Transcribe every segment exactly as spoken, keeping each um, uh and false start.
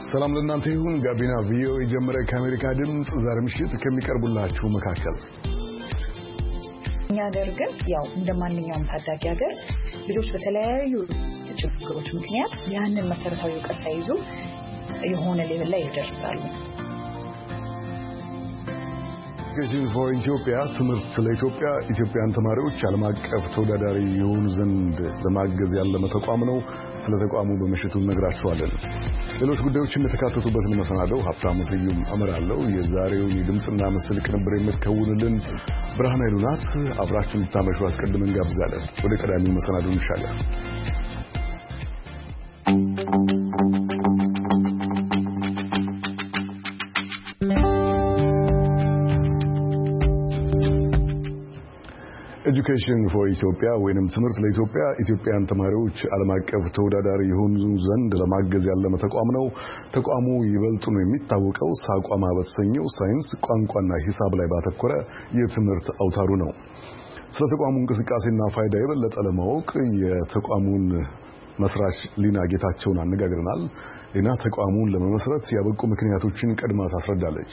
ሰላም ለእናንተ ይሁን። ጋቢና ቪኦኤ ጀመረ። ከአሜሪካ ድምጽ ዛሬ ምሽት ከሚቀርቡላችሁ መካከል እኛ ሀገር ግን ያው እንደማንኛውም ታዳጊ ሀገር ልጆች በተለያዩ ችግሮች ምክንያት ያንን መሰረታዊ ዕውቀት ሳይዙ የሆነ ሌቭል ላይ ይደርሳሉ። Education for Ethiopia ትምህርት ለኢትዮጵያ ኢትዮጵያን ተማሪዎች ዓለም አቀፍ ተወዳዳሪ የሆኑ ዘንድ ለማገዝ ያለመ ተቋም ነው። ስለ ተቋሙ በመሽቱ ነግራችኋለን። ሌሎች ጉዳዮችን የተካተቱበት መሰናዶው ሀብታሙ ስዩም አመራለሁ። የዛሬውን የድምጽና ምስል ቅንብር የምትከውንልን ብርሃን ኃይሉ ናት። አብራችሁን ታመሹ አስቀድመን ጋብዛለን። ወደ ቀዳሚው መሰናዶ እንሻገር። Education for Ethiopia ወይንም ትምህርት ለኢትዮጵያ ኢትዮጵያን ተማሪዎች ዓለም አቀፍ ተወዳዳሪ የሆኑ ዘንድ ለማገዝ ያለመ ተቋም ነው። ተቋሙ ይበልጡን የሚታወቀው ሳቋማ በተሰኘው ሳይንስ ቋንቋና ሂሳብ ላይ ባተኮረ የትምህርት አውታሩ ነው። ስለ ተቋሙ እንቅስቃሴና ፋይዳ የበለጠ ለማወቅ የተቋሙን መስራች ሊና ጌታቸውን አነጋግረናል። ሊና ተቋሙን ለመመስረት ያበቁ ምክንያቶችን ቀድማ ታስረዳለች።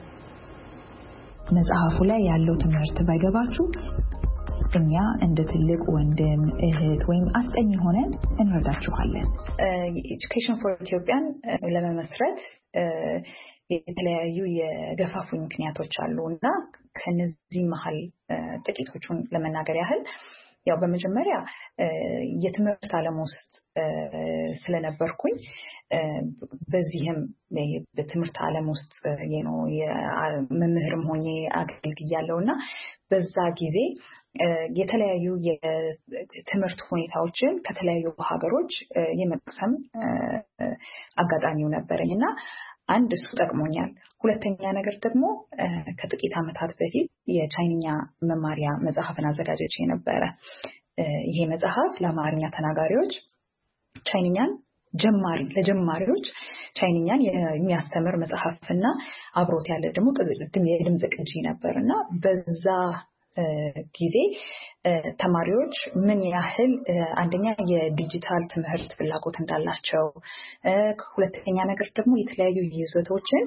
መጽሐፉ ላይ ያለው ትምህርት ባይገባችሁ እኛ እንደ ትልቅ ወንድም እህት ወይም አስጠኝ ሆነን እንረዳችኋለን። Education for Ethiopia ለመመስረት የተለያዩ የገፋፉ ምክንያቶች አሉና ከነዚህ መሃል ጥቂቶቹን ለመናገር ያህል ያው በመጀመሪያ የትምህርት ዓለም ውስጥ ስለነበርኩኝ በዚህም በትምህርት ዓለም ውስጥ የነው የመምህርም ሆኜ አገልግያለሁና በዛ ጊዜ የተለያዩ የትምህርት ሁኔታዎችን ከተለያዩ ሀገሮች የመቅሰም አጋጣሚው ነበረኝና አንድ እሱ ጠቅሞኛል። ሁለተኛ ነገር ደግሞ ከጥቂት ዓመታት በፊት የቻይንኛ መማሪያ መጽሐፍን አዘጋጅቼ ነበር። ይሄ መጽሐፍ ለአማርኛ ተናጋሪዎች ቻይንኛን ጀማሪ ለጀማሪዎች ቻይንኛን የሚያስተምር መጽሐፍና አብሮት ያለ ደግሞ የድምጽ ቅጂ ነበርና በዛ ጊዜ ተማሪዎች ምን ያህል አንደኛ የዲጂታል ትምህርት ፍላጎት እንዳላቸው ሁለተኛ ነገር ደግሞ የተለያዩ ይዘቶችን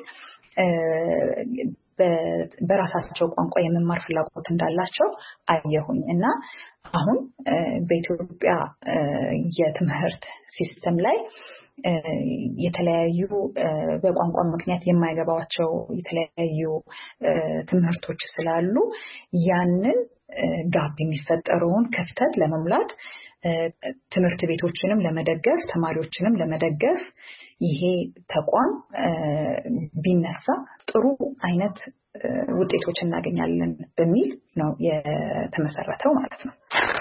በራሳቸው ቋንቋ የመማር ፍላጎት እንዳላቸው አየሁኝ እና አሁን በኢትዮጵያ የትምህርት ሲስተም ላይ የተለያዩ በቋንቋ ምክንያት የማይገባቸው የተለያዩ ትምህርቶች ስላሉ ያንን ጋፕ የሚፈጠረውን ክፍተት ለመሙላት ትምህርት ቤቶችንም ለመደገፍ ተማሪዎችንም ለመደገፍ ይሄ ተቋም ቢነሳ ጥሩ አይነት ውጤቶች እናገኛለን በሚል ነው የተመሰረተው ማለት ነው።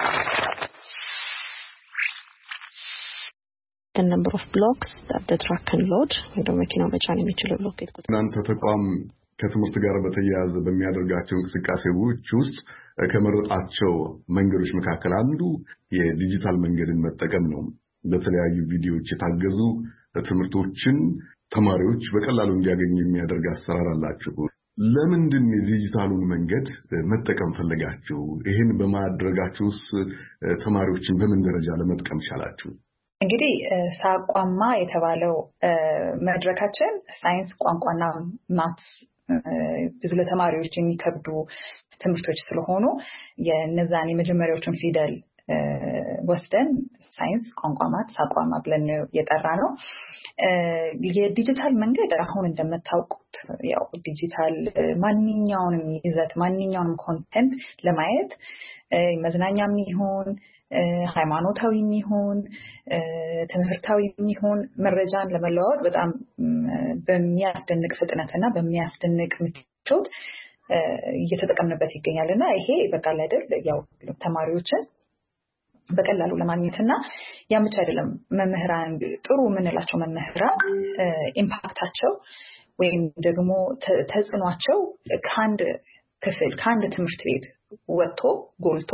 the number of blocks that the truck can load ወደ መኪናው መጫን የሚችለው ሎኬት ቁጥር እናንተ ተቋም ከትምህርት ጋር በተያያዘ በሚያደርጋቸው እንቅስቃሴዎች ውስጥ ከመረጣቸው መንገዶች መካከል አንዱ የዲጂታል መንገድን መጠቀም ነው። በተለያዩ ቪዲዮዎች የታገዙ ትምህርቶችን ተማሪዎች በቀላሉ እንዲያገኙ የሚያደርግ አሰራር አላችሁ። ለምንድን የዲጂታሉን መንገድ መጠቀም ፈለጋችሁ? ይሄን በማድረጋችሁስ ተማሪዎችን በምን ደረጃ ለመጥቀም ቻላችሁ? እንግዲህ ሳቋማ የተባለው መድረካችን ሳይንስ ቋንቋና ማትስ ብዙ ለተማሪዎች የሚከብዱ ትምህርቶች ስለሆኑ የነዛን የመጀመሪያዎቹን ፊደል ወስደን ሳይንስ ቋንቋ ማትስ ሳቋማ ብለን የጠራ ነው። የዲጂታል መንገድ አሁን እንደምታውቁት ያው ዲጂታል ማንኛውንም ይዘት ማንኛውንም ኮንቴንት ለማየት መዝናኛም ይሁን ሃይማኖታዊም ይሁን ትምህርታዊም ይሁን መረጃን ለመለዋወጥ በጣም በሚያስደንቅ ፍጥነትና በሚያስደንቅ ምቾት እየተጠቀምንበት ይገኛልና ይሄ በቃ አይደል ያው ተማሪዎችን በቀላሉ ለማግኘትና ያ ብቻ አይደለም መምህራን ጥሩ ምንላቸው መምህራን ኢምፓክታቸው ወይም ደግሞ ተጽዕኗቸው ከአንድ ክፍል ከአንድ ትምህርት ቤት ወጥቶ ጎልቶ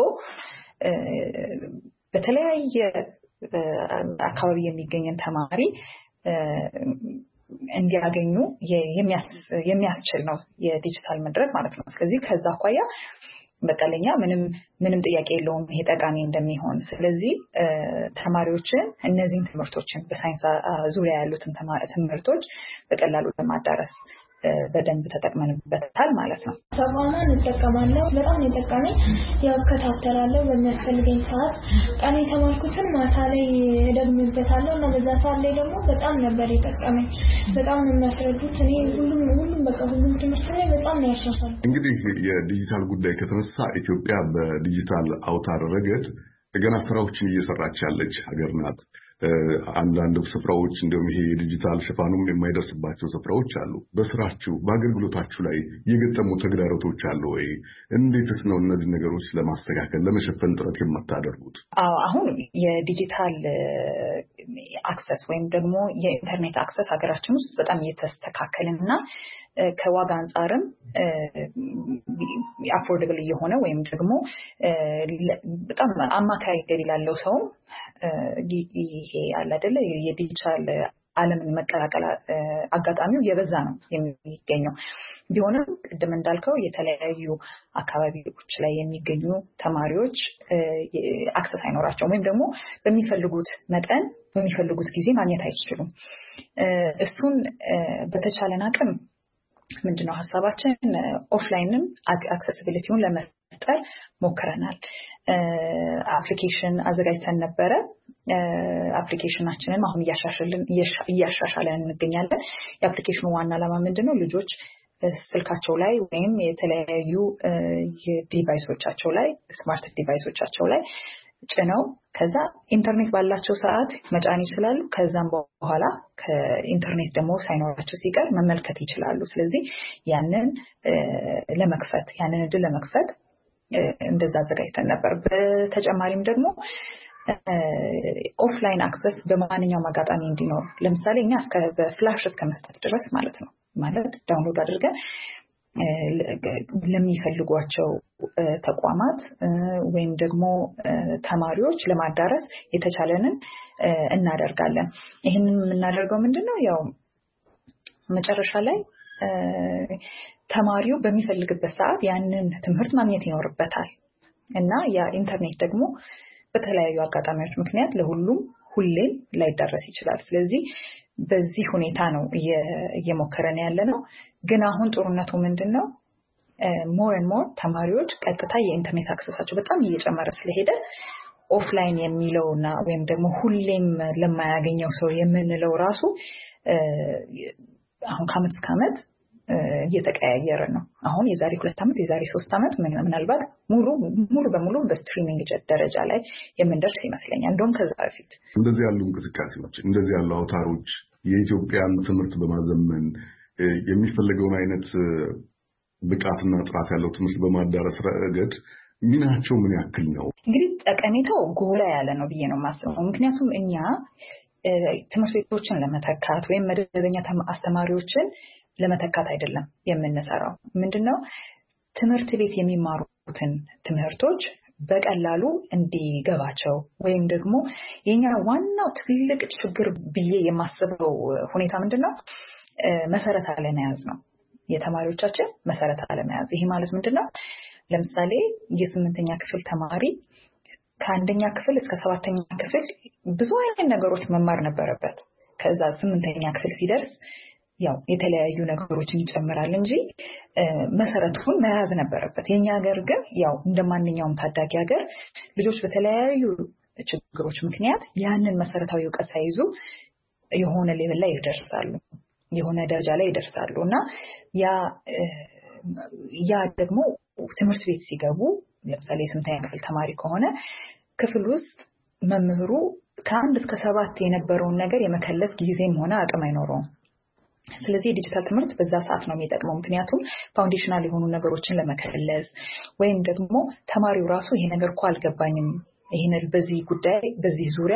በተለያየ አካባቢ የሚገኝን ተማሪ እንዲያገኙ የሚያስችል ነው የዲጂታል መድረክ ማለት ነው። ስለዚህ ከዛ አኳያ በቀለኛ ምንም ምንም ጥያቄ የለውም ይሄ ጠቃሚ እንደሚሆን ስለዚህ ተማሪዎችን እነዚህን ትምህርቶችን በሳይንስ ዙሪያ ያሉትን ትምህርቶች በቀላሉ ለማዳረስ በደንብ ተጠቅመንበታል ማለት ነው። ሰባማን እንጠቀማለን በጣም የተጠቀመኝ ያው ከተተራለው በሚያስፈልገኝ ሰዓት ቀን የተማርኩትን ማታ ላይ ደግሜበታለሁ እና በዛ ሰዓት ላይ ደግሞ በጣም ነበር የተጠቀመኝ በጣም ነው የሚያስረዱት እኔ ሁሉም ሁሉም በቃ ሁሉም ትምህርት ላይ በጣም ነው ያሻሻለው። እንግዲህ የዲጂታል ጉዳይ ከተነሳ ኢትዮጵያ በዲጂታል አውታር ረገድ ገና ስራዎችን እየሰራች ያለች ሀገር ናት። አንዳንድ ስፍራዎች እንደውም ይሄ ዲጂታል ሽፋኑም የማይደርስባቸው ስፍራዎች አሉ። በስራችሁ በአገልግሎታችሁ ላይ የገጠሙ ተግዳሮቶች አሉ ወይ? እንዴትስ ነው እነዚህ ነገሮች ለማስተካከል ለመሸፈን ጥረት የምታደርጉት? አዎ አሁን የዲጂታል አክሰስ ወይም ደግሞ የኢንተርኔት አክሰስ ሀገራችን ውስጥ በጣም እየተስተካከለና ከዋጋ አንፃርም አፎርደብል የሆነ ወይም ደግሞ በጣም አማካይ ገቢ ላለው ሰው ይሄ አለ አይደለ የዲጂታል ዓለምን መቀላቀል አጋጣሚው የበዛ ነው የሚገኘው። ቢሆንም ቅድም እንዳልከው የተለያዩ አካባቢዎች ላይ የሚገኙ ተማሪዎች አክሰስ አይኖራቸውም ወይም ደግሞ በሚፈልጉት መጠን በሚፈልጉት ጊዜ ማግኘት አይችሉም። እሱን በተቻለን አቅም ምንድነው ሐሳባችን ኦፍላይንም አክሰሲቢሊቲውን ለመፍጠር ሞክረናል። አፕሊኬሽን አዘጋጅተን ነበረ። አፕሊኬሽናችንን አሁን እያሻሻልን እያሻሻለን እንገኛለን። የአፕሊኬሽኑ ዋና ዓላማ ምንድነው? ልጆች ስልካቸው ላይ ወይም የተለያዩ ዲቫይሶቻቸው ላይ ስማርት ዲቫይሶቻቸው ላይ ጭነው ከዛ ኢንተርኔት ባላቸው ሰዓት መጫን ይችላሉ። ከዛም በኋላ ከኢንተርኔት ደግሞ ሳይኖራቸው ሲቀር መመልከት ይችላሉ። ስለዚህ ያንን ለመክፈት ያንን እድል ለመክፈት እንደዛ አዘጋጅተን ነበር። በተጨማሪም ደግሞ ኦፍላይን አክሰስ በማንኛውም አጋጣሚ እንዲኖር ለምሳሌ እኛ እስከ በፍላሽ እስከ መስጠት ድረስ ማለት ነው ማለት ዳውንሎድ አድርገን ለሚፈልጓቸው ተቋማት ወይም ደግሞ ተማሪዎች ለማዳረስ የተቻለንን እናደርጋለን። ይሄንን የምናደርገው ምንድነው? ያው መጨረሻ ላይ ተማሪው በሚፈልግበት ሰዓት ያንን ትምህርት ማግኘት ይኖርበታል እና ያ ኢንተርኔት ደግሞ በተለያዩ አጋጣሚዎች ምክንያት ለሁሉም ሁሌም ላይዳረስ ይችላል። ስለዚህ በዚህ ሁኔታ ነው እየሞከረን ያለነው። ግን አሁን ጦርነቱ ምንድነው? ሞር ኤንድ ሞር ተማሪዎች ቀጥታ የኢንተርኔት አክሰሳቸው በጣም እየጨመረ ስለሄደ ኦፍላይን የሚለውና ወይም ደግሞ ሁሌም ለማያገኘው ሰው የምንለው ራሱ አሁን ከዓመት እስከ ዓመት እየተቀያየረ ነው። አሁን የዛሬ ሁለት ዓመት የዛሬ ሶስት ዓመት ምናልባት ሙሉ ሙሉ በሙሉ በስትሪሚንግ ደረጃ ላይ የምንደርስ ይመስለኛል። እንደውም ከዛ በፊት እንደዚህ ያሉ እንቅስቃሴዎች እንደዚህ ያሉ አውታሮች የኢትዮጵያን ትምህርት በማዘመን የሚፈልገውን አይነት ብቃትና ጥራት ያለው ትምህርት በማዳረስ ረገድ ሚናቸው ምን ያክል ነው? እንግዲህ ጠቀሜታው ጎላ ያለ ነው ብዬ ነው የማስበው። ምክንያቱም እኛ ትምህርት ቤቶችን ለመተካት ወይም መደበኛ አስተማሪዎችን ለመተካት አይደለም የምንሰራው። ምንድነው? ትምህርት ቤት የሚማሩትን ትምህርቶች በቀላሉ እንዲገባቸው ወይም ደግሞ የኛ ዋናው ትልቅ ችግር ብዬ የማስበው ሁኔታ ምንድነው? መሰረት አለመያዝ ነው። የተማሪዎቻችን መሰረት አለመያዝ። ይሄ ማለት ምንድነው? ለምሳሌ የስምንተኛ ክፍል ተማሪ ከአንደኛ ክፍል እስከ ሰባተኛ ክፍል ብዙ አይነት ነገሮች መማር ነበረበት። ከዛ ስምንተኛ ክፍል ሲደርስ ያው የተለያዩ ነገሮችን ይጨምራል እንጂ መሰረቱን መያዝ ነበረበት። የኛ ሀገር ግን ያው እንደማንኛውም ታዳጊ ሀገር ልጆች በተለያዩ ችግሮች ምክንያት ያንን መሰረታዊ ዕውቀት ሳይዙ የሆነ ሌቭል ላይ ይደርሳሉ የሆነ ደረጃ ላይ ይደርሳሉ እና ያ ያ ደግሞ ትምህርት ቤት ሲገቡ ለምሳሌ ስምንተኛ ክፍል ተማሪ ከሆነ ክፍል ውስጥ መምህሩ ከአንድ እስከ ሰባት የነበረውን ነገር የመከለስ ጊዜም ሆነ አቅም አይኖረውም። ስለዚህ ዲጂታል ትምህርት በዛ ሰዓት ነው የሚጠቅመው። ምክንያቱም ፋውንዴሽናል የሆኑ ነገሮችን ለመከለስ ወይም ደግሞ ተማሪው ራሱ ይሄ ነገር እኮ አልገባኝም ይሄን በዚህ ጉዳይ በዚህ ዙሪያ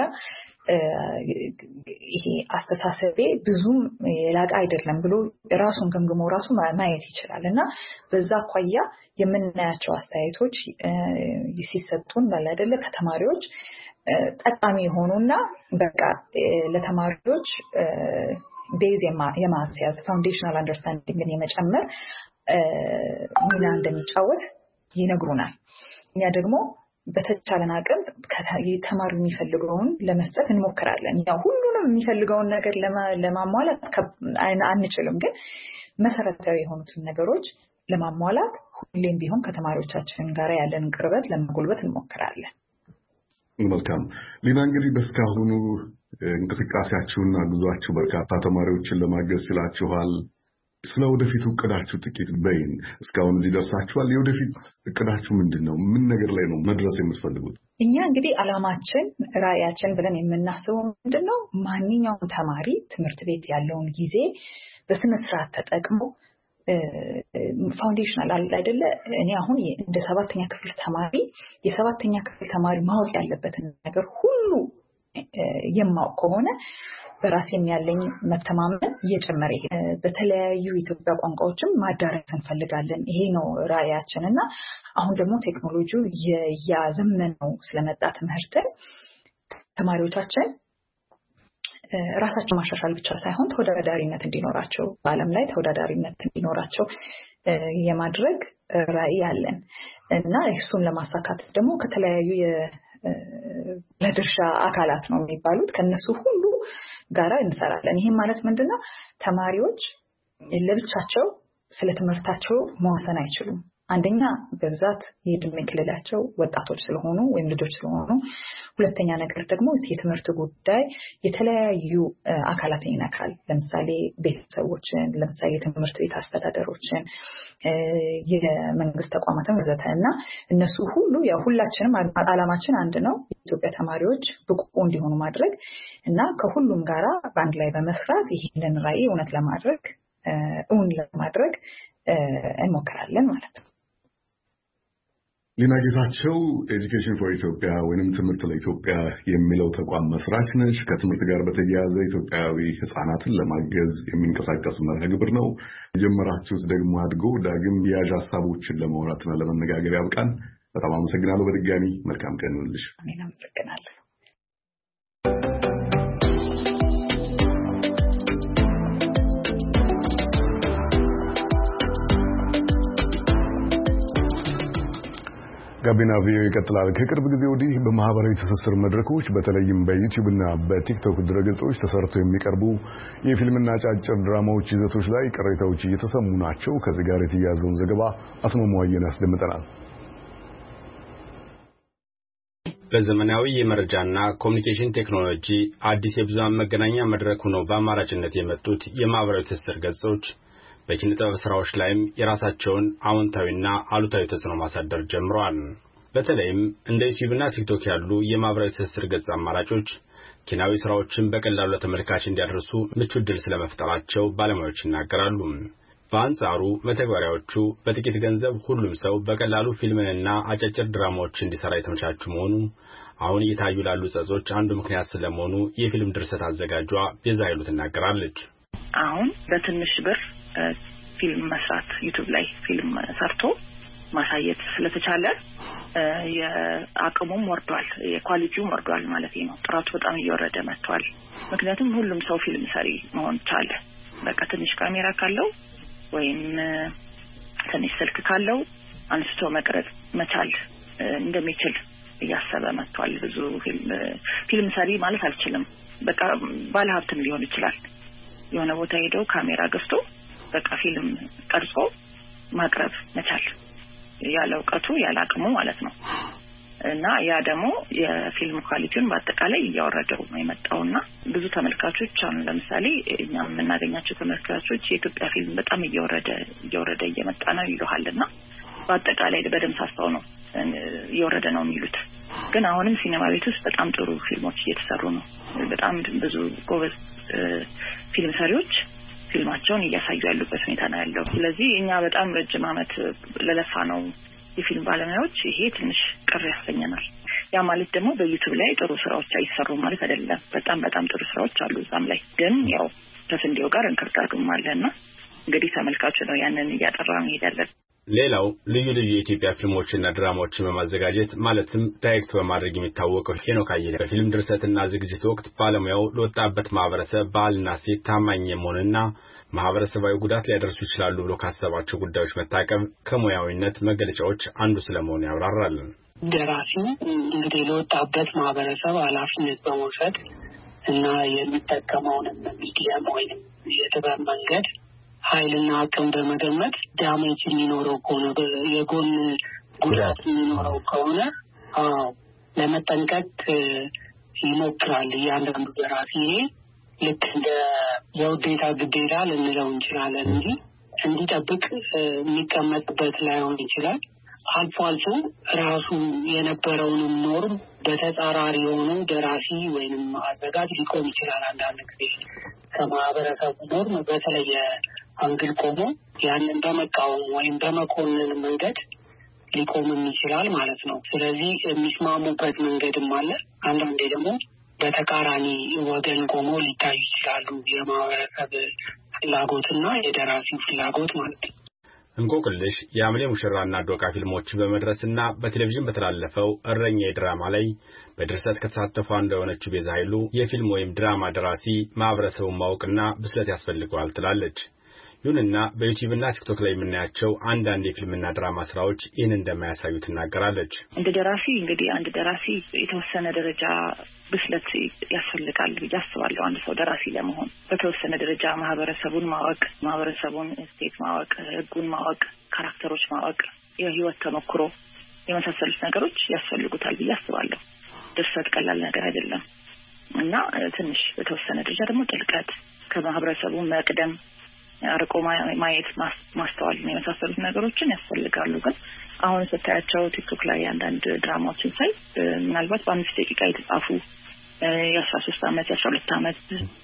ይሄ አስተሳሰቤ ብዙም የላቀ አይደለም ብሎ ራሱን ገምግሞ ራሱ ማየት ይችላል እና በዛ አኳያ የምናያቸው አስተያየቶች ሲሰጡን ባለ አይደለ ከተማሪዎች ጠቃሚ የሆኑና በቃ ለተማሪዎች ቤዝ የማስያዝ ፋውንዴሽናል አንደርስታንዲንግን የመጨመር ሚና እንደሚጫወት ይነግሩናል። እኛ ደግሞ በተቻለን አቅም ተማሪው የሚፈልገውን ለመስጠት እንሞክራለን። ያው ሁሉንም የሚፈልገውን ነገር ለማሟላት አንችልም፣ ግን መሰረታዊ የሆኑትን ነገሮች ለማሟላት ሁሌም ቢሆን ከተማሪዎቻችን ጋር ያለን ቅርበት ለማጎልበት እንሞክራለን። መልካም ሊና፣ እንግዲህ በስካሁኑ እንቅስቃሴያችሁና ጉዟችሁ በርካታ ተማሪዎችን ለማገዝ ችላችኋል። ስለ ወደፊቱ እቅዳችሁ ጥቂት በይን። እስካሁን እዚህ ደርሳችኋል። የወደፊት እቅዳችሁ ምንድነው? ምን ነገር ላይ ነው መድረስ የምትፈልጉት? እኛ እንግዲህ አላማችን ራዕያችን ብለን የምናስበው ምንድነው? ማንኛውም ተማሪ ትምህርት ቤት ያለውን ጊዜ በስነ ስርዓት ተጠቅሞ ፋውንዴሽናል አለ አይደለ? እኔ አሁን እንደ ሰባተኛ ክፍል ተማሪ የሰባተኛ ክፍል ተማሪ ማወቅ ያለበትን ነገር ሁሉ የማውቅ ከሆነ በራሴም ያለኝ መተማመን እየጨመረ በተለያዩ የኢትዮጵያ ቋንቋዎችም ማዳረስ እንፈልጋለን። ይሄ ነው ራዕያችን እና አሁን ደግሞ ቴክኖሎጂው ያዘመነው ስለመጣ ትምህርትን ተማሪዎቻችን ራሳቸው ማሻሻል ብቻ ሳይሆን ተወዳዳሪነት እንዲኖራቸው በዓለም ላይ ተወዳዳሪነት እንዲኖራቸው የማድረግ ራዕይ አለን እና እሱን ለማሳካት ደግሞ ከተለያዩ ለድርሻ አካላት ነው የሚባሉት ከነሱ ሁሉ ጋራ እንሰራለን። ይሄ ማለት ምንድነው? ተማሪዎች ለብቻቸው ስለ ትምህርታቸው መወሰን አይችሉም። አንደኛ በብዛት የዕድሜ ክልላቸው ወጣቶች ስለሆኑ ወይም ልጆች ስለሆኑ፣ ሁለተኛ ነገር ደግሞ የትምህርት ጉዳይ የተለያዩ አካላትን ይነካል። ለምሳሌ ቤተሰቦችን፣ ለምሳሌ የትምህርት ቤት አስተዳደሮችን፣ የመንግስት ተቋማትን ወዘተ እና እነሱ ሁሉ ያው ሁላችንም አላማችን አንድ ነው፣ የኢትዮጵያ ተማሪዎች ብቁ እንዲሆኑ ማድረግ እና ከሁሉም ጋራ በአንድ ላይ በመስራት ይሄንን ራዕይ እውነት ለማድረግ እውን ለማድረግ እንሞክራለን ማለት ነው። ሊና ጌታቸው ኤጁኬሽን ፎር ኢትዮጵያ ወይንም ትምህርት ለኢትዮጵያ የሚለው ተቋም መስራች ነች። ከትምህርት ጋር በተያያዘ ኢትዮጵያዊ ህፃናትን ለማገዝ የሚንቀሳቀስ መርሃ ግብር ነው። የጀመራችሁት ደግሞ አድጎ ዳግም የያዥ ሀሳቦችን ለማውራትና ለመነጋገር ያብቃን። በጣም አመሰግናለሁ። በድጋሚ መልካም ቀን ይሁንልሽ። እኔም አመሰግናለሁ። ጋቢና ቪኦኤ ይቀጥላል። ከቅርብ ጊዜ ወዲህ በማህበራዊ ትስስር መድረኮች በተለይም በዩቲዩብ እና በቲክቶክ ድረገጾች ተሰርተው የሚቀርቡ የፊልምና አጫጭር ድራማዎች ይዘቶች ላይ ቅሬታዎች እየተሰሙ ናቸው። ከዚህ ጋር የተያያዘውን ዘገባ አስማማዋየን ያስደምጠናል። በዘመናዊ የመረጃና ኮሙኒኬሽን ቴክኖሎጂ አዲስ የብዙሃን መገናኛ መድረክ ሆነው በአማራጭነት የመጡት የማህበራዊ ትስስር ገጾች በኪነ ጥበብ ስራዎች ላይም የራሳቸውን አዎንታዊና አሉታዊ ተጽዕኖ ማሳደር ጀምረዋል። በተለይም እንደ ዩቲዩብና ቲክቶክ ያሉ የማህበራዊ ትስስር ገጽ አማራጮች ኪናዊ ስራዎችን በቀላሉ ለተመልካች እንዲያደርሱ ምቹ ዕድል ስለመፍጠራቸው ባለሙያዎች ይናገራሉ። በአንጻሩ መተግበሪያዎቹ በጥቂት ገንዘብ ሁሉም ሰው በቀላሉ ፊልምንና አጫጭር ድራማዎች እንዲሰራ የተመቻቹ መሆኑ አሁን እየታዩ ላሉ ጸጾች አንዱ ምክንያት ስለመሆኑ የፊልም ድርሰት አዘጋጇ ቤዛ ኃይሉ ትናገራለች። አሁን በትንሽ ብር ፊልም መስራት ዩቲዩብ ላይ ፊልም ሰርቶ ማሳየት ስለተቻለ የአቅሙም ወርዷል፣ የኳሊቲውም ወርዷል ማለት ነው። ጥራቱ በጣም እየወረደ መጥቷል። ምክንያቱም ሁሉም ሰው ፊልም ሰሪ መሆን ቻለ። በቃ ትንሽ ካሜራ ካለው ወይም ትንሽ ስልክ ካለው አንስቶ መቅረጽ መቻል እንደሚችል እያሰበ መጥቷል። ብዙ ፊልም ፊልም ሰሪ ማለት አልችልም፣ በቃ ባለሀብትም ሊሆን ይችላል። የሆነ ቦታ ሄዶ ካሜራ ገዝቶ በቃ ፊልም ቀርጾ ማቅረብ መቻል ያለ እውቀቱ ያለ አቅሙ ማለት ነው። እና ያ ደግሞ የፊልም ኳሊቲውን በአጠቃላይ እያወረደው ነው የመጣውና ብዙ ተመልካቾች አሁን ለምሳሌ እኛ የምናገኛቸው ተመልካቾች የኢትዮጵያ ፊልም በጣም እየወረደ እየወረደ እየመጣ ነው ይሉሃልና በአጠቃላይ በደም ሳስታው ነው እየወረደ ነው የሚሉት። ግን አሁንም ሲኔማ ቤት ውስጥ በጣም ጥሩ ፊልሞች እየተሰሩ ነው። በጣም ብዙ ጎበዝ ፊልም ሰሪዎች ፊልማቸውን እያሳዩ ያሉበት ሁኔታ ነው ያለው። ስለዚህ እኛ በጣም ረጅም ዓመት ለለፋ ነው የፊልም ባለሙያዎች ይሄ ትንሽ ቅር ያሰኘናል። ያ ማለት ደግሞ በዩቲዩብ ላይ ጥሩ ስራዎች አይሰሩ ማለት አይደለም። በጣም በጣም ጥሩ ስራዎች አሉ እዛም ላይ። ግን ያው ከስንዴው ጋር እንክርዳዱም አለና እንግዲህ ተመልካቹ ነው ያንን እያጠራ ነው ይደረግ። ሌላው ልዩ ልዩ የኢትዮጵያ ፊልሞችና ድራማዎችን በማዘጋጀት ማለትም ዳይሬክት በማድረግ የሚታወቀው ሄኖክ አየለ በፊልም ድርሰትና ዝግጅት ወቅት ባለሙያው ለወጣበት ማህበረሰብ ባህልና ሴት ታማኝ መሆንና ማህበረሰባዊ ጉዳት ሊያደርሱ ይችላሉ ብሎ ካሰባቸው ጉዳዮች መታቀብ ከሙያዊነት መገለጫዎች አንዱ ስለመሆኑ ያብራራል። ደራሲ እንግዲህ ለወጣበት ማህበረሰብ ኃላፊነት በመውሰድ እና የሚጠቀመውን ሚዲያም ወይም የጥበብ መንገድ ኃይልና አቅም በመገመት ዳሜጅ የሚኖረው ከሆነ የጎን ጉዳት የሚኖረው ከሆነ አዎ ለመጠንቀቅ ይሞክራል። እያንዳንዱ ደራሲ ልክ እንደ የውዴታ ግዴታ ልንለው እንችላለን እንጂ እንዲጠብቅ የሚቀመጥበት ላይሆን ይችላል። አልፎ አልፎ ራሱ የነበረውንም ኖርም በተጻራሪ የሆኑ ደራሲ ወይንም አዘጋጅ ሊቆም ይችላል። አንዳንድ ጊዜ ከማህበረሰቡ ኖርም በተለየ አንግል ቆሞ ያንን በመቃወም ወይም በመኮንን መንገድ ሊቆምም ይችላል ማለት ነው። ስለዚህ የሚስማሙበት መንገድም አለ። አንዳንዴ ደግሞ በተቃራኒ ወገን ቆሞ ሊታዩ ይችላሉ። የማህበረሰብ ፍላጎትና የደራሲው ፍላጎት ማለት ነው። እንቆቅልሽ የአምሌ ሙሽራና ዶቃ ፊልሞችን በመድረስና በቴሌቪዥን በተላለፈው እረኛ ድራማ ላይ በድርሰት ከተሳተፉ እንደሆነችው ቤዛ ኃይሉ የፊልም ወይም ድራማ ደራሲ ማህበረሰቡን ማወቅና ብስለት ያስፈልገዋል ትላለች። ይሁንና በዩቲዩብና ቲክቶክ ላይ የምናያቸው አንዳንድ የፊልምና ድራማ ስራዎች ይህን እንደማያሳዩ ትናገራለች። እንደ ደራሲ እንግዲህ አንድ ደራሲ የተወሰነ ደረጃ ብስለት ያስፈልጋል ብዬ አስባለሁ። አንድ ሰው ደራሲ ለመሆን በተወሰነ ደረጃ ማህበረሰቡን ማወቅ፣ ማህበረሰቡን ስቴት ማወቅ፣ ህጉን ማወቅ፣ ካራክተሮች ማወቅ፣ የህይወት ተሞክሮ የመሳሰሉት ነገሮች ያስፈልጉታል ብዬ አስባለሁ። ድርሰት ቀላል ነገር አይደለም እና ትንሽ በተወሰነ ደረጃ ደግሞ ጥልቀት ከማህበረሰቡ መቅደም አርቆ ማየት ማስተዋል የመሳሰሉት ነገሮችን ያስፈልጋሉ። ግን አሁን ስታያቸው ቲክቶክ ላይ አንዳንድ ድራማዎችን ሳይ ምናልባት በአምስት ደቂቃ የተጻፉ የአስራ ሶስት አመት የአስራ ሁለት አመት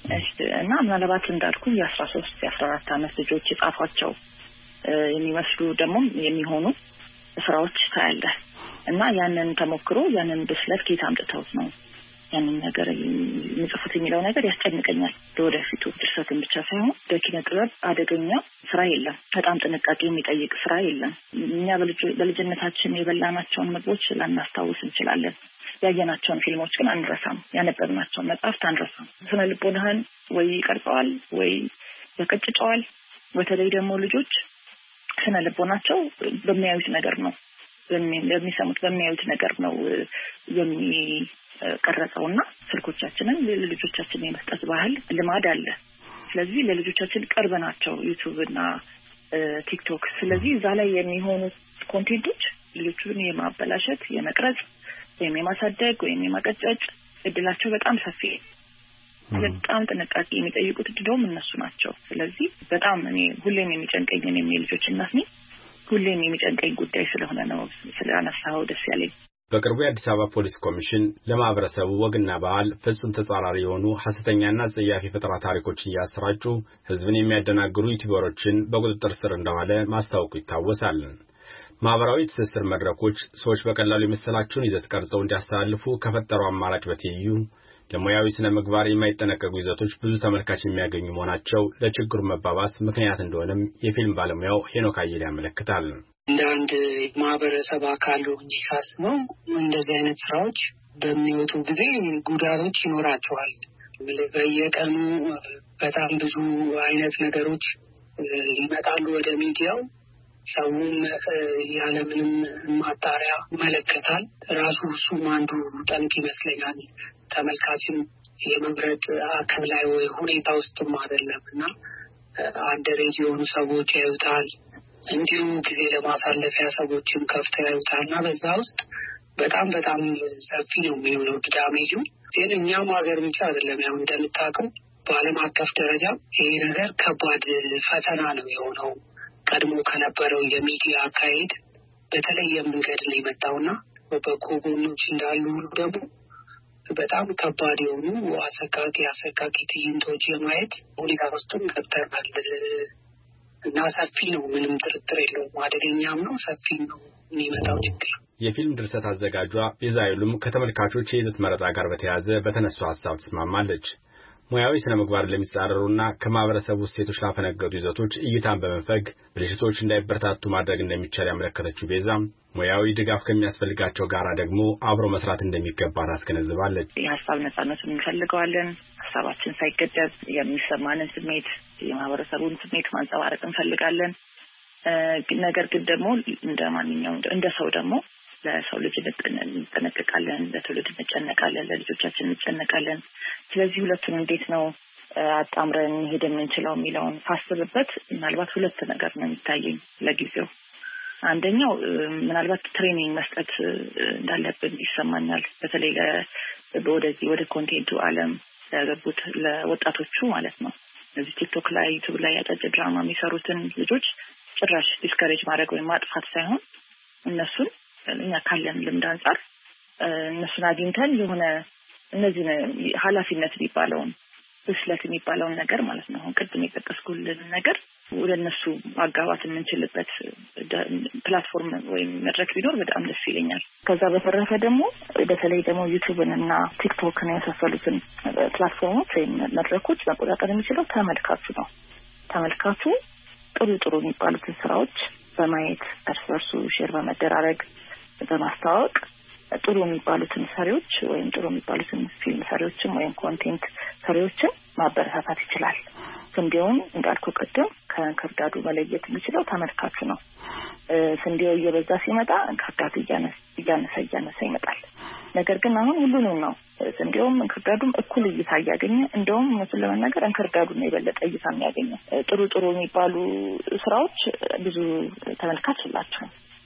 እና ምናልባት እንዳልኩ የአስራ ሶስት የአስራ አራት አመት ልጆች የጻፏቸው የሚመስሉ ደግሞ የሚሆኑ ስራዎች ታያለ እና ያንን ተሞክሮ ያንን ብስለት ከየት አምጥተውት ነው ያንን ነገር የሚጽፉት የሚለው ነገር ያስጨንቀኛል። ለወደፊቱ ድርሰትን ብቻ ሳይሆን በኪነ ጥበብ አደገኛ ስራ የለም፣ በጣም ጥንቃቄ የሚጠይቅ ስራ የለም። እኛ በልጅነታችን የበላናቸውን ምግቦች ላናስታውስ እንችላለን። ያየናቸውን ፊልሞች ግን አንረሳም። ያነበብናቸውን መጽሐፍት አንረሳም። ስነ ልቦናህን ወይ ይቀርጸዋል ወይ ያቀጭጨዋል። በተለይ ደግሞ ልጆች ስነ ልቦናቸው በሚያዩት ነገር ነው በሚሰሙት በሚያዩት ነገር ነው የሚቀረጸውና ስልኮቻችንን ለልጆቻችን የመስጠት ባህል ልማድ አለ። ስለዚህ ለልጆቻችን ቅርብ ናቸው ዩቲዩብ እና ቲክቶክ። ስለዚህ እዛ ላይ የሚሆኑ ኮንቴንቶች ልጆቹን የማበላሸት የመቅረጽ ወይም የማሳደግ ወይም የማቀጨጭ እድላቸው በጣም ሰፊ በጣም ጥንቃቄ የሚጠይቁት ደግሞ እነሱ ናቸው። ስለዚህ በጣም እኔ ሁሌም የሚጨንቀኝ እኔ የልጆች እናት ነኝ። ሁሌም የሚጨንቀኝ ጉዳይ ስለሆነ ነው ስለአነሳው ደስ ያለኝ። በቅርቡ የአዲስ አበባ ፖሊስ ኮሚሽን ለማህበረሰቡ ወግና ባህል ፍጹም ተጻራሪ የሆኑ ሐሰተኛና ጸያፊ ፈጠራ ታሪኮችን እያሰራጩ ህዝብን የሚያደናግሩ ዩቲዩበሮችን በቁጥጥር ስር እንደዋለ ማስታወቁ ይታወሳል። ማህበራዊ ትስስር መድረኮች ሰዎች በቀላሉ የመሰላቸውን ይዘት ቀርጸው እንዲያስተላልፉ ከፈጠሩ አማራጭ በትይዩ ለሙያዊ ስነ ምግባር የማይጠነቀቁ ይዘቶች ብዙ ተመልካች የሚያገኙ መሆናቸው ለችግሩ መባባስ ምክንያት እንደሆነም የፊልም ባለሙያው ሄኖክ አየለ ያመለክታል። እንደ አንድ ማህበረሰብ አካል ሆኜ ሳስበው እንደዚህ አይነት ስራዎች በሚወጡ ጊዜ ጉዳቶች ይኖራቸዋል። በየቀኑ በጣም ብዙ አይነት ነገሮች ይመጣሉ ወደ ሚዲያው። ሰውም ያለምንም ማጣሪያ ይመለከታል። ራሱ እሱም አንዱ ጠንቅ ይመስለኛል። ተመልካችም የመምረጥ አቅም ላይ ወይ ሁኔታ ውስጥም አይደለም እና አንደሬጅ የሆኑ ሰዎች ያዩታል። እንዲሁ ጊዜ ለማሳለፊያ ሰዎችም ከፍተው ያዩታል እና በዛ ውስጥ በጣም በጣም ሰፊ ነው የሚሆነው ዳሜጁ። ግን እኛም ሀገር ብቻ አይደለም፣ ያው እንደምታውቀው በዓለም አቀፍ ደረጃ ይሄ ነገር ከባድ ፈተና ነው የሆነው። ቀድሞ ከነበረው የሚዲያ አካሄድ በተለየ መንገድ ነው የመጣውና በበጎ ጎኖች እንዳሉ ሁሉ ደግሞ በጣም ከባድ የሆኑ አሰቃቂ አሰቃቂ ትዕይንቶች የማየት ሁኔታ ውስጥም ገብተናል እና ሰፊ ነው፣ ምንም ጥርጥር የለውም። አደገኛም ነው፣ ሰፊ ነው የሚመጣው ችግር። የፊልም ድርሰት አዘጋጇ ቤዛ ኃይሉም ከተመልካቾች የይዘት መረጣ ጋር በተያያዘ በተነሱ ሀሳብ ትስማማለች። ሙያዊ ስነ ምግባር ለሚጻረሩና ከማህበረሰቡ እሴቶች ላፈነገጡ ይዘቶች እይታን በመፈግ ብልሽቶች እንዳይበረታቱ ማድረግ እንደሚቻል ያመለከተችው ቤዛ ሙያዊ ድጋፍ ከሚያስፈልጋቸው ጋራ ደግሞ አብሮ መስራት እንደሚገባ ታስገነዝባለች። የሀሳብ ነጻነቱን እንፈልገዋለን። ሀሳባችን ሳይገደብ የሚሰማንን ስሜት የማህበረሰቡን ስሜት ማንጸባረቅ እንፈልጋለን። ነገር ግን ደግሞ እንደማንኛውም እንደ ሰው ደግሞ ለሰው ልጅ እንጠነቀቃለን፣ ለትውልድ እንጨነቃለን፣ ለልጆቻችን እንጨነቃለን። ስለዚህ ሁለቱን እንዴት ነው አጣምረን ሄደ የምንችለው የሚለውን ሳስብበት ምናልባት ሁለት ነገር ነው የሚታየኝ ለጊዜው። አንደኛው ምናልባት ትሬኒንግ መስጠት እንዳለብን ይሰማኛል። በተለይ ወደዚህ ወደ ኮንቴንቱ ዓለም ለገቡት ለወጣቶቹ ማለት ነው። እዚህ ቲክቶክ ላይ ዩቲዩብ ላይ ያጫጭ ድራማ የሚሰሩትን ልጆች ጭራሽ ዲስከሬጅ ማድረግ ወይም ማጥፋት ሳይሆን እነሱን እኛ ካለን ልምድ አንፃር እነሱን አግኝተን የሆነ እነዚህ ኃላፊነት የሚባለውን ብስለት የሚባለውን ነገር ማለት ነው አሁን ቅድም የጠቀስኩልን ነገር ወደ እነሱ ማጋባት የምንችልበት ፕላትፎርም ወይም መድረክ ቢኖር በጣም ደስ ይለኛል። ከዛ በተረፈ ደግሞ በተለይ ደግሞ ዩቲዩብን እና ቲክቶክን የመሳሰሉትን ፕላትፎርሞች ወይም መድረኮች መቆጣጠር የሚችለው ተመልካቹ ነው። ተመልካቹ ጥሩ ጥሩ የሚባሉትን ስራዎች በማየት እርስ በርሱ ሼር በመደራረግ በማስተዋወቅ ጥሩ የሚባሉትን ሰሪዎች ወይም ጥሩ የሚባሉትን ፊልም ሰሪዎችን ወይም ኮንቴንት ሰሪዎችን ማበረታታት ይችላል። ስንዴውን እንዳልኩ ቅድም ከእንክርዳዱ መለየት የሚችለው ተመልካቹ ነው። ስንዴው እየበዛ ሲመጣ እንክርዳዱ እያነሰ እያነሰ ይመጣል። ነገር ግን አሁን ሁሉንም ነው ስንዴውም እንክርዳዱም እኩል እይታ እያገኘ እንደውም እነሱን ለመናገር እንክርዳዱ ነው የበለጠ እይታ የሚያገኘው። ጥሩ ጥሩ የሚባሉ ስራዎች ብዙ ተመልካች አላቸው።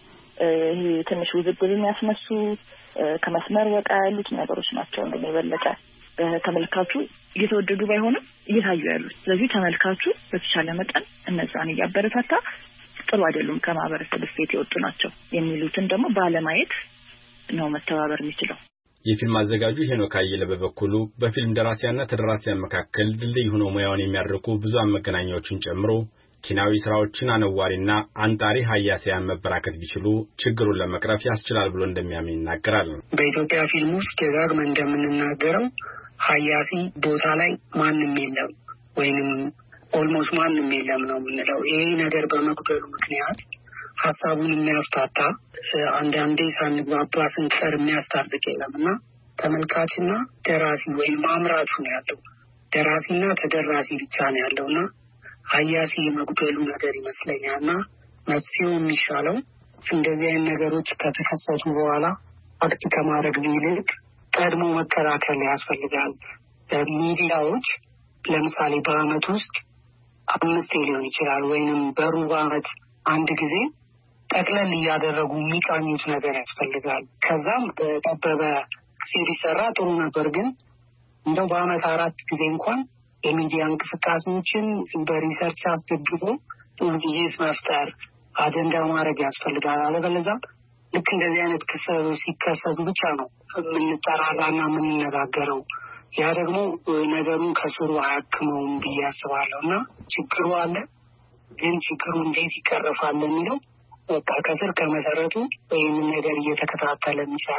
ይሄ ትንሽ ውዝግብ የሚያስነሱ ከመስመር ወጣ ያሉት ነገሮች ናቸው እንደኔ የበለጠ ተመልካቹ እየተወደዱ ባይሆንም እየታዩ ያሉት። ስለዚህ ተመልካቹ በተቻለ መጠን እነዛን እያበረታታ ጥሩ አይደሉም ከማህበረሰብ እሴት የወጡ ናቸው የሚሉትን ደግሞ ባለማየት ነው መተባበር የሚችለው። የፊልም አዘጋጁ ሄኖክ አየለ በበኩሉ በፊልም ደራሲያንና ተደራሲያን መካከል ድልድይ ሆኖ ሙያውን የሚያደርጉ ብዙ መገናኛዎችን ጨምሮ ኪናዊ ስራዎችን አነዋሪና አንጣሪ ሀያሲያን መበራከት ቢችሉ ችግሩን ለመቅረፍ ያስችላል ብሎ እንደሚያምን ይናገራል። በኢትዮጵያ ፊልም ውስጥ ደጋግመን እንደምንናገረው ሀያሲ ቦታ ላይ ማንም የለም ወይንም ኦልሞስት ማንም የለም ነው የምንለው። ይሄ ነገር በመጉደሉ ምክንያት ሀሳቡን የሚያስታታ አንዳንዴ ሳንግባባ ስንቀር የሚያስታርቅ የለምና ተመልካችና ደራሲ ወይም አምራቹ ነው ያለው። ደራሲና ተደራሲ ብቻ ነው ያለውና ሀያሲ የመጉደሉ ነገር ይመስለኛልና መፍትሄው የሚሻለው እንደዚህ አይነት ነገሮች ከተከሰቱ በኋላ አክት ከማድረግ ይልቅ ቀድሞ መከላከል ያስፈልጋል። ሚዲያዎች ለምሳሌ በአመት ውስጥ አምስት ሊሆን ይችላል ወይንም በሩብ አመት አንድ ጊዜ ጠቅለል እያደረጉ የሚቃኙት ነገር ያስፈልጋል። ከዛም በጠበበ ሲሰራ ጥሩ ነበር፣ ግን እንደው በአመት አራት ጊዜ እንኳን የሚዲያ እንቅስቃሴዎችን በሪሰርች አስደግፎ ውይይት መፍጠር አጀንዳ ማድረግ ያስፈልጋል። አለበለዚያ ልክ እንደዚህ አይነት ክስተቶች ሲከሰቱ ብቻ ነው የምንጠራራና የምንነጋገረው። ያ ደግሞ ነገሩን ከስሩ አያክመውም ብዬ አስባለሁ እና ችግሩ አለ፣ ግን ችግሩ እንዴት ይቀረፋል የሚለው በቃ ከስር ከመሰረቱ ይህንን ነገር እየተከታተለ የሚሰራ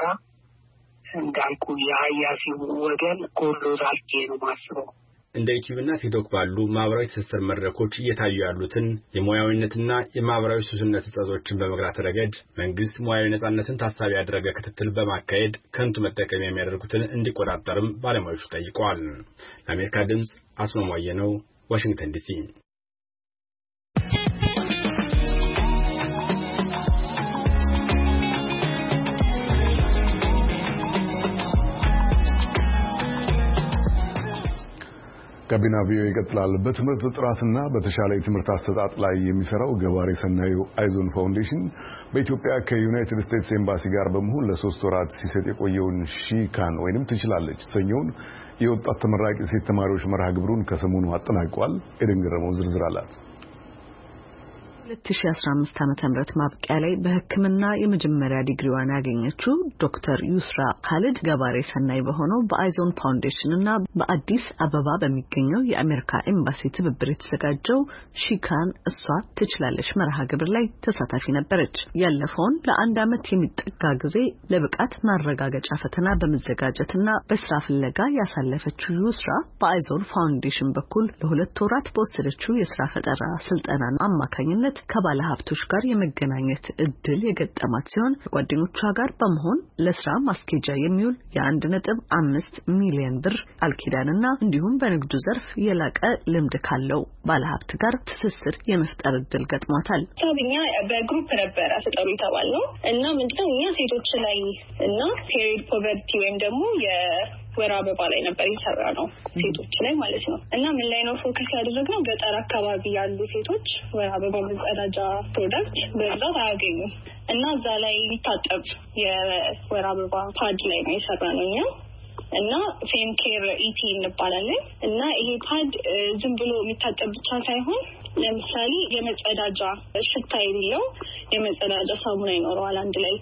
እንዳልኩ የሀያሲው ወገን ጎሎታል ብዬ ነው ማስበው። እንደ ዩቲዩብና ቲክቶክ ባሉ ማህበራዊ ትስስር መድረኮች እየታዩ ያሉትን የሙያዊነትና የማህበራዊ ሱስነት ጸጾችን በመግራት ረገድ መንግስት ሙያዊ ነጻነትን ታሳቢ ያደረገ ክትትል በማካሄድ ከንቱ መጠቀሚያ የሚያደርጉትን እንዲቆጣጠርም ባለሙያዎቹ ጠይቀዋል። ለአሜሪካ ድምጽ አስማማየ ነው፣ ዋሽንግተን ዲሲ። ጋቢና ቪኦኤ ይቀጥላል። በትምህርት ጥራትና በተሻለ የትምህርት አሰጣጥ ላይ የሚሰራው ገባሬ ሰናዩ አይዞን ፋውንዴሽን በኢትዮጵያ ከዩናይትድ ስቴትስ ኤምባሲ ጋር በመሆን ለሶስት ወራት ሲሰጥ የቆየውን ሺካን ወይንም ትችላለች ሰኞን የወጣት ተመራቂ ሴት ተማሪዎች መርሃ ግብሩን ከሰሞኑ አጠናቋል። ኤደን ገረመው ዝርዝር አላት። ሁለት ሺህ አስራ አምስት ዓመተ ምህረት ማብቂያ ላይ በሕክምና የመጀመሪያ ዲግሪዋን ያገኘችው ዶክተር ዩስራ ካሊድ ገባሬ ሰናይ በሆነው በአይዞን ፋውንዴሽን እና በአዲስ አበባ በሚገኘው የአሜሪካ ኤምባሲ ትብብር የተዘጋጀው ሺካን እሷ ትችላለች መርሃ ግብር ላይ ተሳታፊ ነበረች። ያለፈውን ለአንድ ዓመት የሚጠጋ ጊዜ ለብቃት ማረጋገጫ ፈተና በመዘጋጀትና በስራ ፍለጋ ያሳለፈችው ዩስራ በአይዞን ፋውንዴሽን በኩል ለሁለት ወራት በወሰደችው የስራ ፈጠራ ስልጠና አማካኝነት ከባለ ሀብቶች ጋር የመገናኘት እድል የገጠማት ሲሆን ከጓደኞቿ ጋር በመሆን ለስራ ማስኬጃ የሚውል የአንድ ነጥብ አምስት ሚሊዮን ብር አልኪዳንና እንዲሁም በንግዱ ዘርፍ የላቀ ልምድ ካለው ባለ ሀብት ጋር ትስስር የመፍጠር እድል ገጥሟታል። ታዲያ በግሩፕ ነበር አፍጠሩ የተባለው እና ምንድነው እኛ ሴቶች ላይ እና ፔሪድ ፖቨርቲ ወይም ደግሞ የ ወራ አበባ ላይ ነበር ይሰራ ነው ሴቶች ላይ ማለት ነው። እና ምን ላይ ነው ፎከስ ያደረግነው ገጠር አካባቢ ያሉ ሴቶች ወራ አበባ መጸዳጃ ፕሮዳክት በብዛት አያገኙም እና እዛ ላይ የሚታጠብ የወራ አበባ ፓድ ላይ ነው የሰራ ነው እኛ እና ፌም ኬር ኢቲ እንባላለን እና ይሄ ፓድ ዝም ብሎ የሚታጠብ ብቻ ሳይሆን ለምሳሌ የመጸዳጃ ሽታ የሌለው የመጸዳጃ ሳሙና ይኖረዋል አንድ ላይ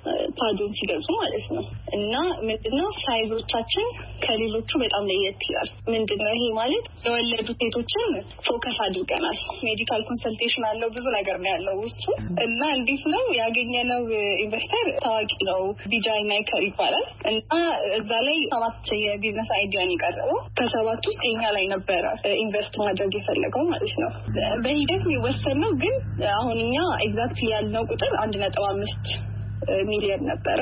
ፓዱን ሲገልጹ ማለት ነው። እና ምንድነው ሳይዞቻችን ከሌሎቹ በጣም ለየት ይላል። ምንድነው ይሄ ማለት የወለዱ ሴቶችን ፎከስ አድርገናል። ሜዲካል ኮንሰልቴሽን አለው ብዙ ነገር ነው ያለው ውስጡ እና እንዴት ነው ያገኘነው ኢንቨስተር ታዋቂ ነው ቢጃይ ናይከር ይባላል እና እዛ ላይ ሰባት የቢዝነስ አይዲያን ይቀርበው ከሰባት ውስጥ የኛ ላይ ነበረ ኢንቨስት ማድረግ የፈለገው ማለት ነው። በሂደት የሚወሰነው ግን አሁን እኛ ኤግዛክትሊ ያልነው ቁጥር አንድ ነጥብ አምስት ሚሊዮን ነበረ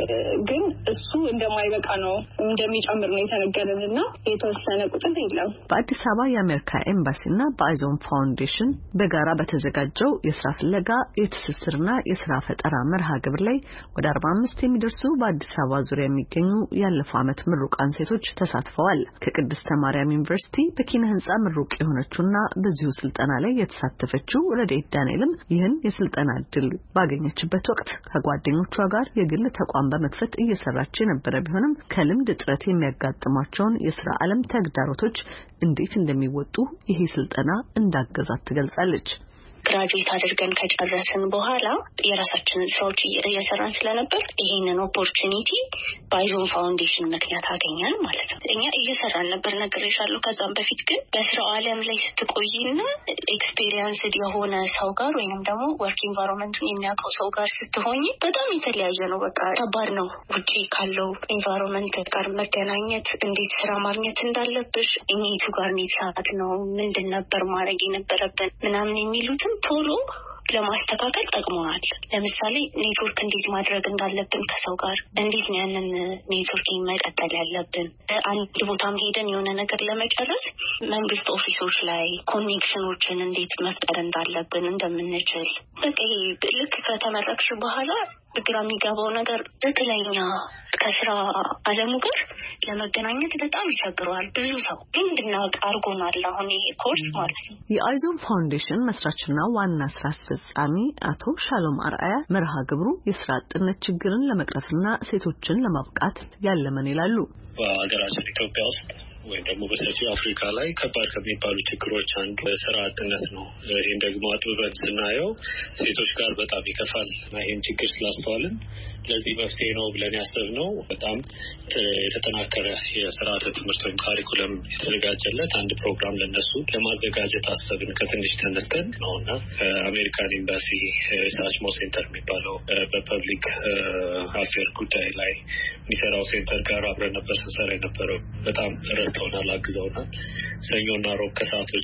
ግን እሱ እንደማይበቃ ነው እንደሚጨምር ነው የተነገረንና የተወሰነ ቁጥር የለም። በአዲስ አበባ የአሜሪካ ኤምባሲና በአይዞን ፋውንዴሽን በጋራ በተዘጋጀው የስራ ፍለጋ የትስስርና የስራ ፈጠራ መርሃ ግብር ላይ ወደ አርባ አምስት የሚደርሱ በአዲስ አበባ ዙሪያ የሚገኙ ያለፈው ዓመት ምሩቃን ሴቶች ተሳትፈዋል። ከቅድስተ ማርያም ዩኒቨርሲቲ በኪነ ህንጻ ምሩቅ የሆነችውና በዚሁ ስልጠና ላይ የተሳተፈችው ረዴት ዳንኤልም ይህን የስልጠና እድል ባገኘችበት ወቅት ከጓደ ጓደኞቿ ጋር የግል ተቋም በመክፈት እየሰራች የነበረ ቢሆንም ከልምድ እጥረት የሚያጋጥሟቸውን የሥራ ዓለም ተግዳሮቶች እንዴት እንደሚወጡ ይሄ ስልጠና እንዳገዛት ትገልጻለች። ግራጁዌት አድርገን ከጨረስን በኋላ የራሳችንን ስራዎች እየሰራን ስለነበር ይሄንን ኦፖርቹኒቲ በአይዞን ፋውንዴሽን ምክንያት አገኛል ማለት ነው። እኛ እየሰራን ነበር ነግሬሻለሁ። ከዛም በፊት ግን በስራው ዓለም ላይ ስትቆይና ኤክስፒሪየንስድ የሆነ ሰው ጋር ወይንም ደግሞ ወርክ ኢንቫይሮንመንቱን የሚያውቀው ሰው ጋር ስትሆኚ በጣም የተለያየ ነው። በቃ ከባድ ነው። ውጪ ካለው ኢንቫይሮንመንት ጋር መገናኘት፣ እንዴት ስራ ማግኘት እንዳለብሽ፣ እኔቱ ጋር ነው ነው ምንድን ነበር ማድረግ የነበረብን ምናምን የሚሉት ቶሎ ለማስተካከል ጠቅሞናል። ለምሳሌ ኔትወርክ እንዴት ማድረግ እንዳለብን ከሰው ጋር እንዴት ነው ያንን ኔትወርኪንግ መቀጠል ያለብን፣ አንድ ቦታም ሄደን የሆነ ነገር ለመጨረስ መንግስት ኦፊሶች ላይ ኮኔክሽኖችን እንዴት መፍጠር እንዳለብን እንደምንችል በቃ ይሄ ልክ ከተመረቅሽ በኋላ ግራ የሚገባው ነገር ትክክለኛ ከስራ ዓለሙ ጋር ለመገናኘት በጣም ይቸግረዋል። ብዙ ሰው ግን እንድናውቅ አድርጎናል አሁን ይሄ ኮርስ ማለት ነው። የአይዞን ፋውንዴሽን መስራችና ዋና ስራ አስፈጻሚ አቶ ሻሎም አርአያ መርሃ ግብሩ የስራ አጥነት ችግርን ለመቅረፍና ሴቶችን ለማብቃት ያለመን ይላሉ። በሀገራችን ኢትዮጵያ ውስጥ ወይም ደግሞ በሰፊው አፍሪካ ላይ ከባድ ከሚባሉ ችግሮች አንዱ ስራ አጥነት ነው። ይህን ደግሞ አጥብበን ስናየው ሴቶች ጋር በጣም ይከፋል እና ይህን ችግር ስላስተዋልን ለዚህ መፍትሄ ነው ብለን ያሰብነው በጣም የተጠናከረ የስርዓተ ትምህርት ወይም ካሪኩለም የተዘጋጀለት አንድ ፕሮግራም ለነሱ ለማዘጋጀት አሰብን። ከትንሽ ተነስተን ነውና ከአሜሪካን ኤምባሲ ሳችሞ ሴንተር የሚባለው በፐብሊክ አፌር ጉዳይ ላይ የሚሰራው ሴንተር ጋር አብረን ነበር ስንሰራ የነበረው። በጣም ረድተውናል፣ አግዘውናል። ሰኞና ሮብ ከሰዓቶች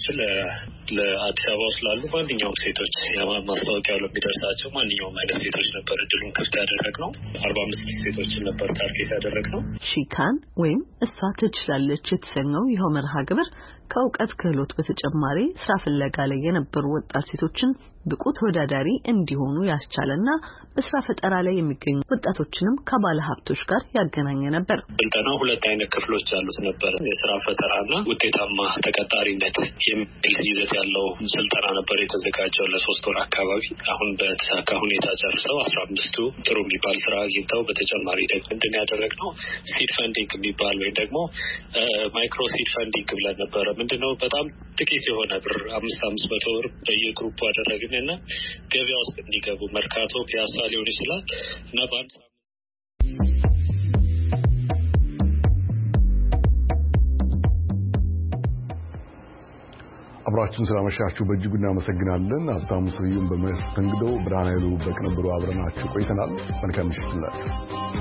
ለአዲስ አበባ ውስጥ ላሉ ማንኛውም ሴቶች ማስታወቂያው ለሚደርሳቸው ማንኛውም አይነት ሴቶች ነበር እድሉን ክፍት ያደረግነው። አርባ አምስት ሴቶችን ነበር ታርጌት ያደረግነው። ሺካን ወይም እሷ ትችላለች የተሰኘው ይኸው መርሃ ግብር ከእውቀት ክህሎት በተጨማሪ ስራ ፍለጋ ላይ የነበሩ ወጣት ሴቶችን ብቁ ተወዳዳሪ እንዲሆኑ ያስቻለና በስራ ፈጠራ ላይ የሚገኙ ወጣቶችንም ከባለ ሀብቶች ጋር ያገናኘ ነበር። ስልጠናው ሁለት አይነት ክፍሎች ያሉት ነበር። የስራ ፈጠራና ውጤታማ ተቀጣሪነት የሚል ይዘት ያለው ስልጠና ነበር የተዘጋጀው ለሶስት ወር አካባቢ። አሁን በተሳካ ሁኔታ ጨርሰው አስራ አምስቱ ጥሩ የሚባል ስራ አግኝተው በተጨማሪ ደግሞ ምንድን ያደረግነው ሲድ ፈንዲንግ የሚባል ወይም ደግሞ ማይክሮ ሲድ ፈንዲንግ ብለን ነበረ። ምንድነው በጣም ጥቂት የሆነ ብር አምስት አምስት መቶ ብር በየግሩፑ አደረግን። እንዲያገኙና ገበያ ውስጥ እንዲገቡ መርካቶ፣ ፒያሳ ሊሆን ይችላል እና በአንድ አብራችሁን ስላመሻችሁ በእጅጉ እናመሰግናለን። ሀብታሙ ስዩም በመስተንግዶ፣ ብርሃን ኃይሉ በቅንብሩ አብረናችሁ ቆይተናል። መልካም ምሽት ይሁንላችሁ።